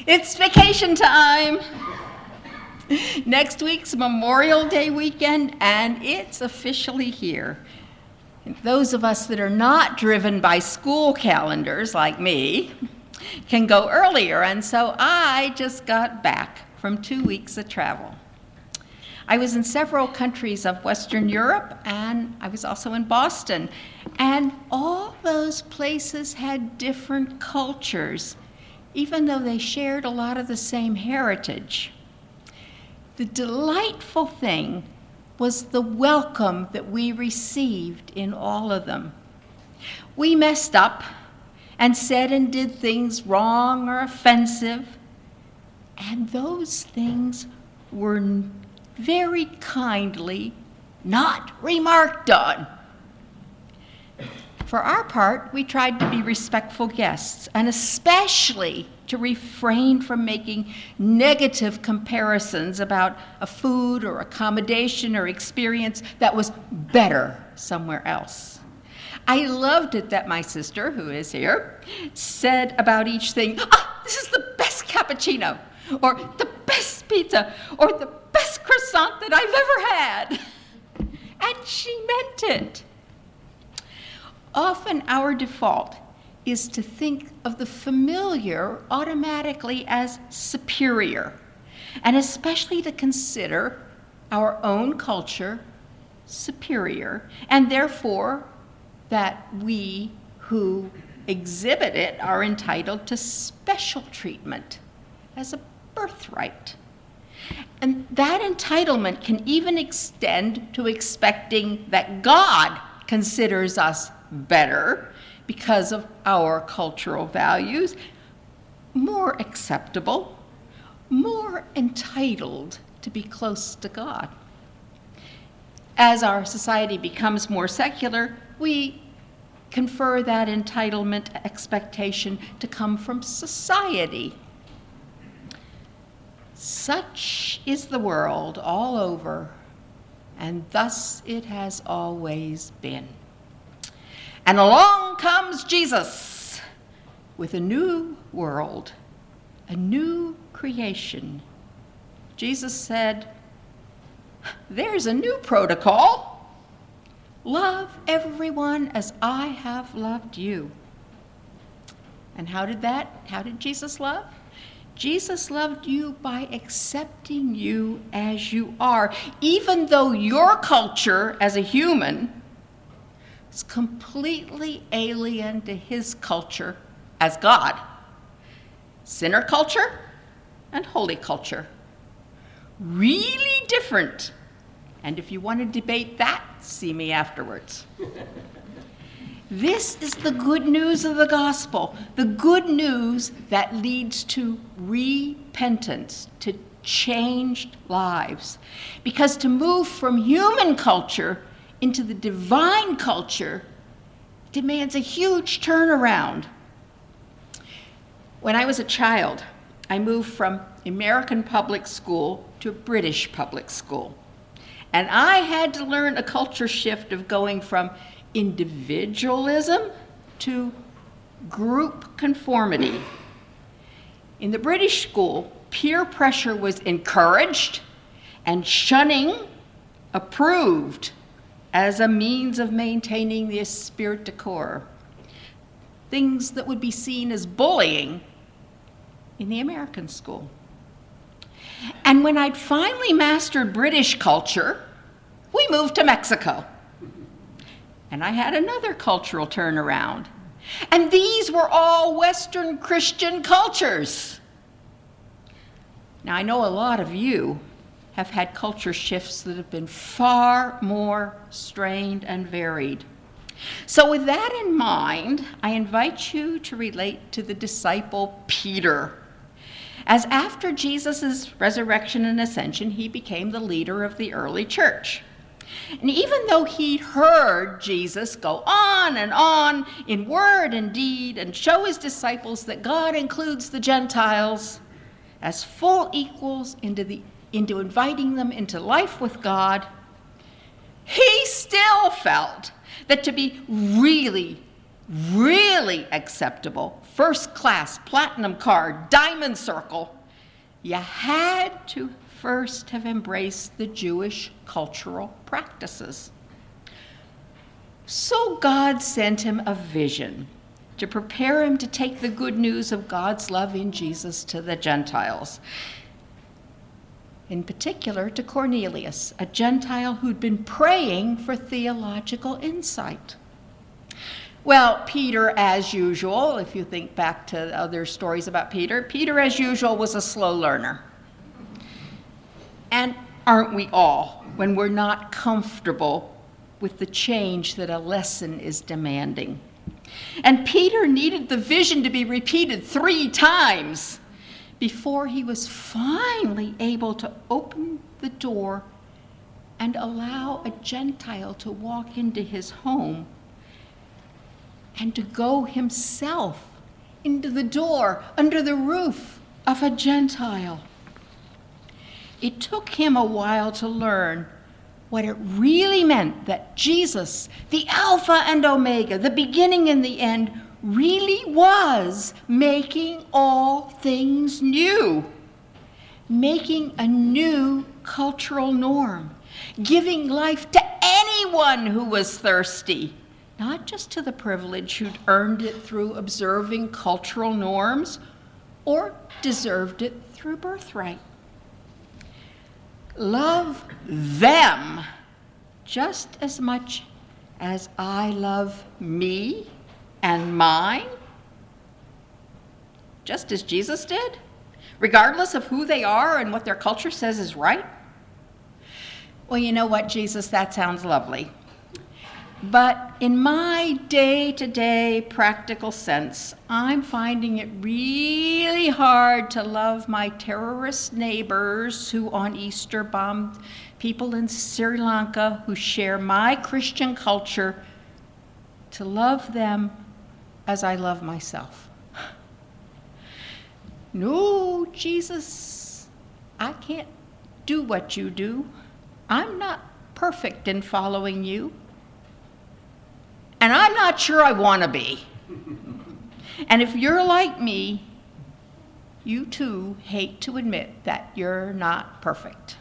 It's vacation time. Next week's Memorial Day weekend, and it's officially here. Those of us that are not driven by school calendars like me can go earlier, and so I just got back from 2 weeks of travel. I was in several countries of Western Europe, and I was also in Boston, and all those places had different cultures, even though they shared a lot of the same heritage. The delightful thing was the welcome that we received in all of them. We messed up and said and did things wrong or offensive, and those things were very kindly not remarked on. For our part, we tried to be respectful guests, and especially to refrain from making negative comparisons about a food or accommodation or experience that was better somewhere else. I loved it that my sister, who is here, said about each thing, this is the best cappuccino, or the best pizza, or the best croissant that I've ever had. And she meant it. Often our default is to think of the familiar automatically as superior, and especially to consider our own culture superior, and therefore that we who exhibit it are entitled to special treatment as a birthright. And that entitlement can even extend to expecting that God considers us better because of our cultural values, more acceptable, more entitled to be close to God. As our society becomes more secular, we confer that entitlement expectation to come from society. Such is the world all over, and thus it has always been. And along comes Jesus with a new world, a new creation. Jesus said, there's a new protocol. Love everyone as I have loved you. And how did Jesus love? Jesus loved you by accepting you as you are, even though your culture as a human is completely alien to his culture as God. Sinner culture and holy culture. Really different. And if you want to debate that, see me afterwards. This is the good news of the gospel, the good news that leads to repentance, to changed lives. Because to move from human culture into the divine culture demands a huge turnaround. When I was a child, I moved from American public school to British public school. And I had to learn a culture shift of going from individualism to group conformity. In the British school, peer pressure was encouraged and shunning approved as a means of maintaining the esprit de corps. Things that would be seen as bullying in the American school. And when I'd finally mastered British culture, we moved to Mexico. And I had another cultural turnaround. And these were all Western Christian cultures. Now, I know a lot of you have had culture shifts that have been far more strained and varied. So with that in mind, I invite you to relate to the disciple Peter. As after Jesus' resurrection and ascension, he became the leader of the early church. And even though he'd heard Jesus go on in word and deed and show his disciples that God includes the Gentiles as full equals into inviting them into life with God, he still felt that to be really really acceptable, first class, platinum card, diamond circle, you had to first have embraced the Jewish cultural practices. So God sent him a vision to prepare him to take the good news of God's love in Jesus to the Gentiles. In particular to Cornelius, a Gentile who'd been praying for theological insight. Well, Peter, as usual, if you think back to other stories about Peter, Peter, as usual, was a slow learner. And aren't we all, when we're not comfortable with the change that a lesson is demanding? And Peter needed the vision to be repeated 3 times before he was finally able to open the door and allow a Gentile to walk into his home and to go himself into the door under the roof of a Gentile. It took him a while to learn what it really meant that Jesus, the Alpha and Omega, the beginning and the end, really was making all things new, making a new cultural norm, giving life to anyone who was thirsty, not just to the privileged who'd earned it through observing cultural norms or deserved it through birthright. Love them just as much as I love me and mine, just as Jesus did, regardless of who they are and what their culture says is right. Well, you know what, Jesus, that sounds lovely. But in my day-to-day practical sense, I'm finding it really hard to love my terrorist neighbors who on Easter bombed people in Sri Lanka who share my Christian culture, to love them as I love myself. No, Jesus, I can't do what you do. I'm not perfect in following you. And I'm not sure I want to be. And if you're like me, you too hate to admit that you're not perfect.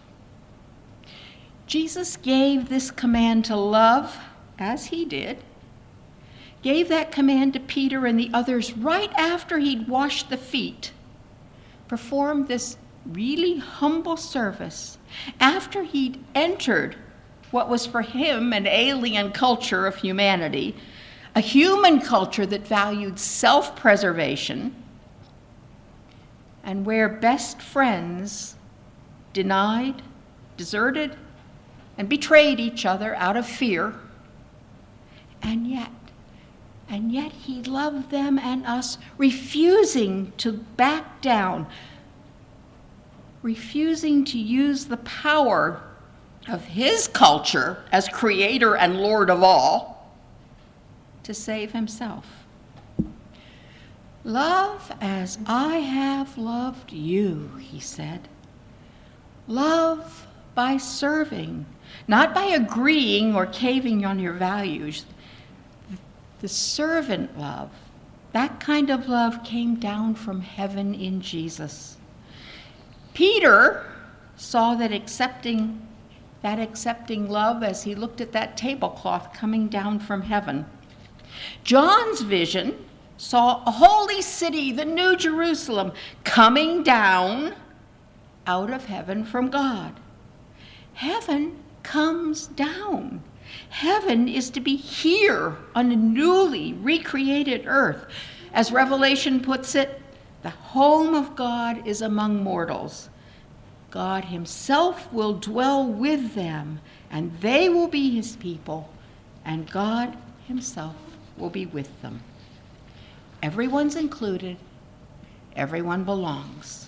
Jesus gave this command to love, as he did, gave that command to Peter and the others right after he'd washed the feet, performed this really humble service, after he'd entered what was for him an alien culture of humanity, a human culture that valued self-preservation, and where best friends denied, deserted, and betrayed each other out of fear. And yet he loved them and us, refusing to back down, refusing to use the power of his culture as creator and Lord of all to save himself. Love as I have loved you, he said. Love by serving, not by agreeing or caving on your values. The servant love, that kind of love came down from heaven in Jesus. Peter saw that accepting love as he looked at that tablecloth coming down from heaven. John's vision saw a holy city, the New Jerusalem, coming down out of heaven from God. Heaven comes down. Heaven is to be here on a newly recreated earth. As Revelation puts it, the home of God is among mortals. God himself will dwell with them, and they will be his people, and God himself will be with them. Everyone's included. Everyone belongs.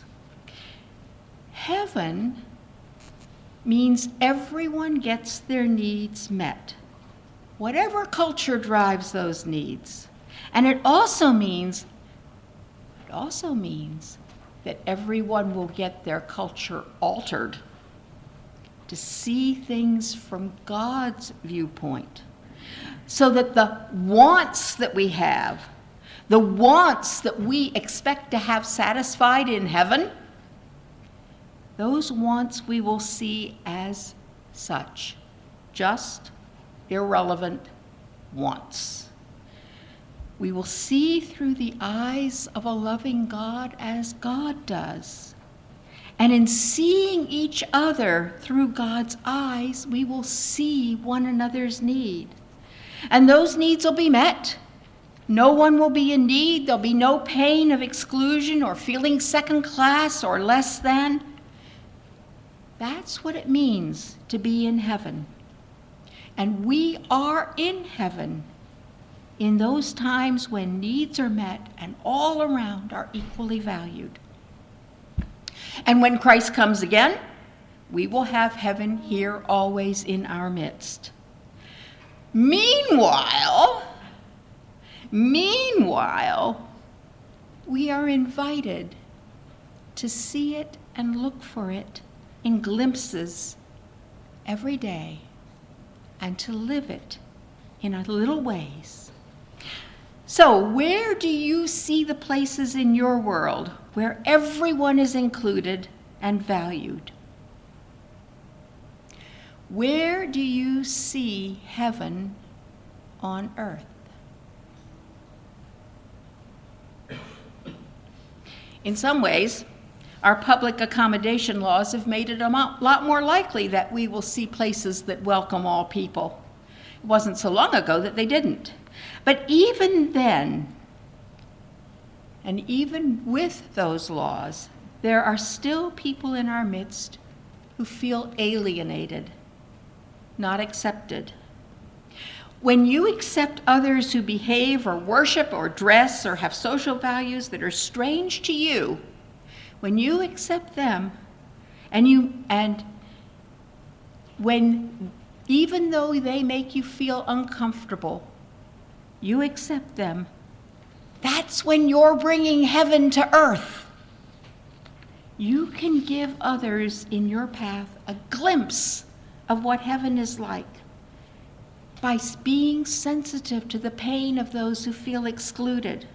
Heaven means everyone gets their needs met, whatever culture drives those needs. And it also means that everyone will get their culture altered to see things from God's viewpoint, so that the wants that we have, the wants that we expect to have satisfied in heaven, those wants we will see as such, just irrelevant wants. We will see through the eyes of a loving God as God does. And in seeing each other through God's eyes, we will see one another's need. And those needs will be met. No one will be in need. There'll be no pain of exclusion or feeling second class or less than. That's what it means to be in heaven. And we are in heaven in those times when needs are met and all around are equally valued. And when Christ comes again, we will have heaven here always in our midst. Meanwhile, we are invited to see it and look for it in glimpses every day and to live it in little ways. So, where do you see the places in your world where everyone is included and valued? Where do you see heaven on earth? In some ways, our public accommodation laws have made it a lot more likely that we will see places that welcome all people. It wasn't so long ago that they didn't. But even then, and even with those laws, there are still people in our midst who feel alienated, not accepted. When you accept others who behave or worship or dress or have social values that are strange to you, when you accept them, when even though they make you feel uncomfortable, you accept them, that's when you're bringing heaven to earth. You can give others in your path a glimpse of what heaven is like by being sensitive to the pain of those who feel excluded.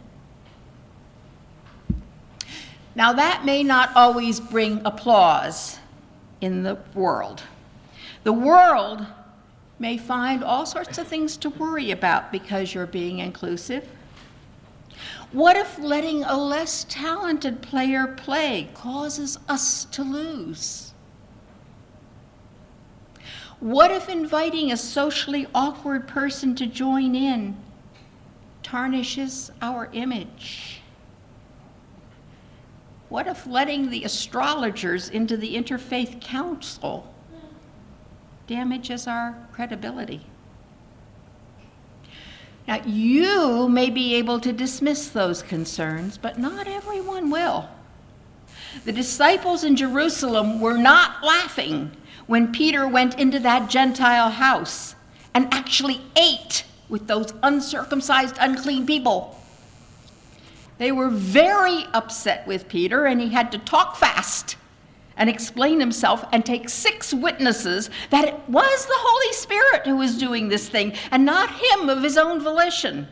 Now, that may not always bring applause in the world. The world may find all sorts of things to worry about because you're being inclusive. What if letting a less talented player play causes us to lose? What if inviting a socially awkward person to join in tarnishes our image? What if letting the astrologers into the interfaith council damages our credibility? Now, you may be able to dismiss those concerns, but not everyone will. The disciples in Jerusalem were not laughing when Peter went into that Gentile house and actually ate with those uncircumcised, unclean people. They were very upset with Peter, and he had to talk fast and explain himself and take 6 witnesses that it was the Holy Spirit who was doing this thing and not him of his own volition.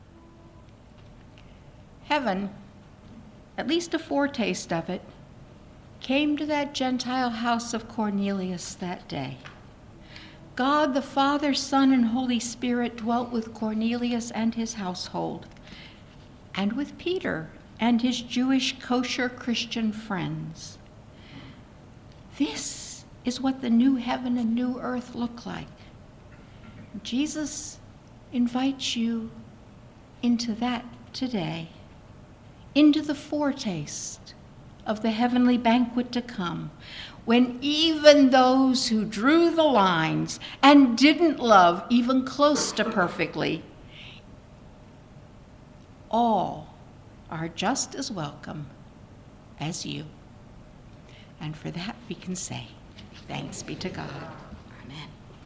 Heaven, at least a foretaste of it, came to that Gentile house of Cornelius that day. God the Father, Son, and Holy Spirit dwelt with Cornelius and his household, and with Peter and his Jewish kosher Christian friends. This is what the new heaven and new earth look like. Jesus invites you into that today, into the foretaste of the heavenly banquet to come, when even those who drew the lines and didn't love even close to perfectly, all are just as welcome as you. And for that we can say, thanks be to God.